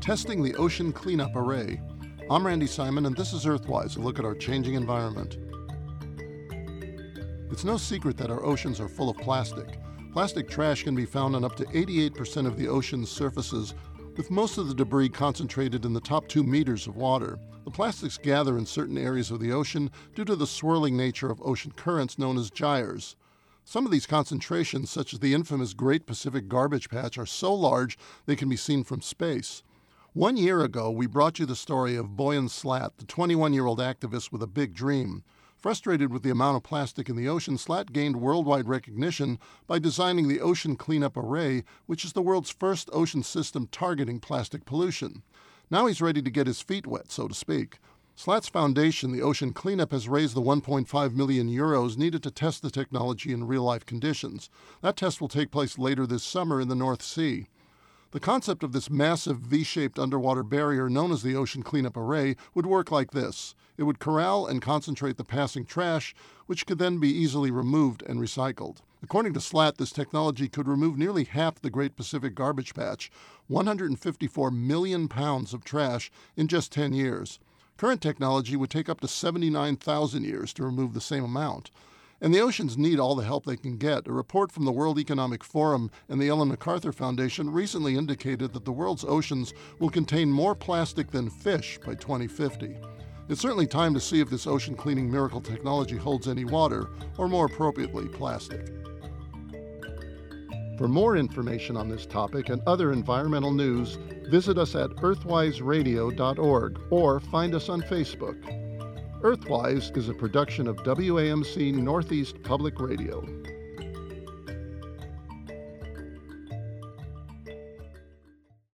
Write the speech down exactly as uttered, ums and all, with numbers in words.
Testing the Ocean Cleanup Array. I'm Randy Simon, and this is Earthwise, a look at our changing environment. It's no secret that our oceans are full of plastic. Plastic trash can be found on up to eighty-eight percent of the ocean's surfaces, with most of the debris concentrated in the top two meters of water. The plastics gather in certain areas of the ocean due to the swirling nature of ocean currents known as gyres. Some of these concentrations, such as the infamous Great Pacific Garbage Patch, are so large they can be seen from space. One year ago, we brought you the story of Boyan Slat, the twenty-one-year-old activist with a big dream. Frustrated with the amount of plastic in the ocean, Slat gained worldwide recognition by designing the Ocean Cleanup Array, which is the world's first ocean system targeting plastic pollution. Now he's ready to get his feet wet, so to speak. Slat's foundation, the Ocean Cleanup, has raised the one point five million euros needed to test the technology in real-life conditions. That test will take place later this summer in the North Sea. The concept of this massive V-shaped underwater barrier known as the Ocean Cleanup Array would work like this. It would corral and concentrate the passing trash, which could then be easily removed and recycled. According to Slat, this technology could remove nearly half the Great Pacific Garbage Patch, one hundred fifty-four million pounds of trash, in just ten years. Current technology would take up to seventy-nine thousand years to remove the same amount. And the oceans need all the help they can get. A report from the World Economic Forum and the Ellen MacArthur Foundation recently indicated that the world's oceans will contain more plastic than fish by twenty fifty. It's certainly time to see if this ocean cleaning miracle technology holds any water, or more appropriately, plastic. For more information on this topic and other environmental news, visit us at earthwise radio dot org or find us on Facebook. Earthwise is a production of W A M C Northeast Public Radio.